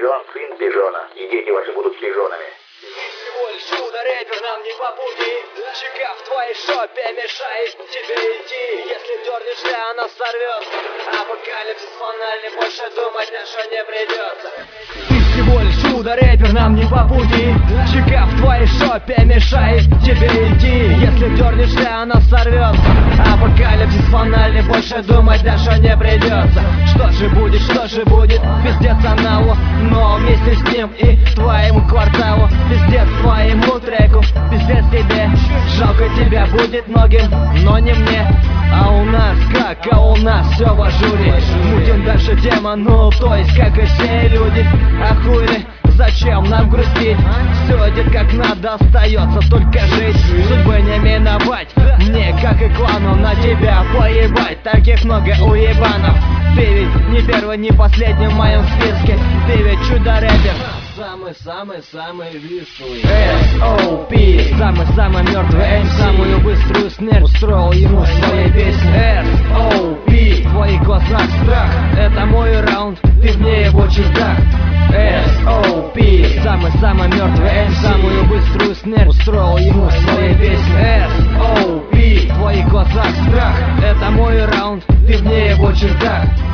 пижон, сын пижона, и дети ваши будут пижонами. Всего лишь чудо-рэпер нам не по пути. Чека в твоей шопе мешает тебе идти. Если дернешься, она сорвется. Апокалипсис фанальный, больше думать наша не придется. Ты всего лишь чудо-рэпер, нам не по пути. Чека в твоей шопе мешает тебе идти. Если дернешься, она сорвется. Апокалипсис фанальный, больше думать даже не придется. Что же будет, пиздец аналу. Но вместе с ним и твоему кварталу. Пиздец твоему треку, пиздец тебе. Жалко тебя будет многим, но не мне. А у нас как? А у нас все в ажуре. Мутим дальше тема, ну то есть как и все люди. А хули, зачем нам грустить? Все идет как надо, остается только жить. Судьбы не миновать, мне как и клану на тебя поебать. Таких много уебанов. Ты ведь не первый, не последний в моем списке. Ты ведь чудо-рэпер, самый-самый-самый вислый. S.O.P. Самый-самый мертвый MC. Самую быструю смерть устроил ему в своей песне. S.O.P. В твоих глазах страх, это мой раунд, ты вне его чердак. S.O.P. Самый-самый мертвый MC. Самую быструю смерть устроил ему в своей песне. S.O.P. В твоих глазах страх, это мой раунд, ты вне его чердак.